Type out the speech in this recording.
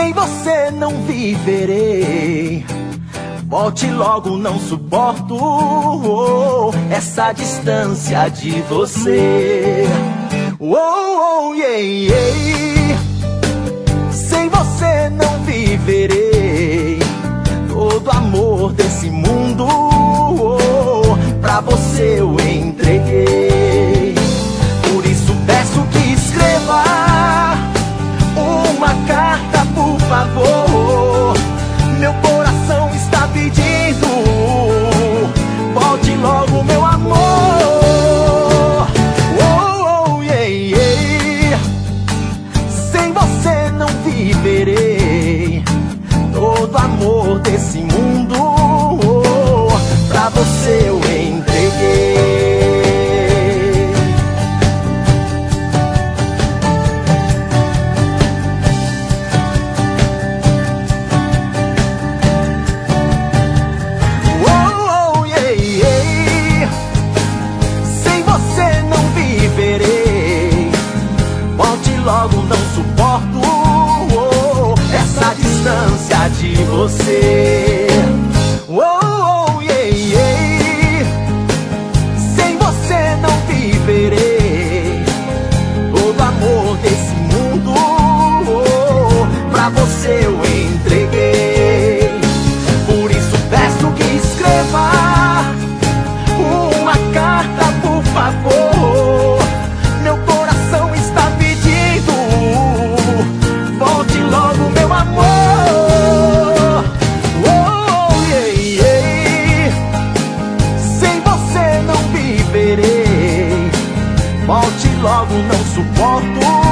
Sem você não viverei. Volte logo, não suporto essa distância de você. Yeah, yeah. Sem você não viverei. Todo amor desse mundo pra você eu entreguei. Por isso peço que escreva uma carta, por favor. Meu coração está pedindo, volte logo, meu amor. Yeah, yeah. Sem você não viverei. Todo amor desse mundo pra você eu entreguei. Logo não suporto essa distância de você. Yeah, yeah. Sem você não viverei. Todo amor desse mundo pra você eu entreguei. Por isso peço que escreva uma carta, por favor. Meu coração está pedindo, volte logo, meu amor. Yeah, yeah. Sem você não viverei. Volte logo, não suporto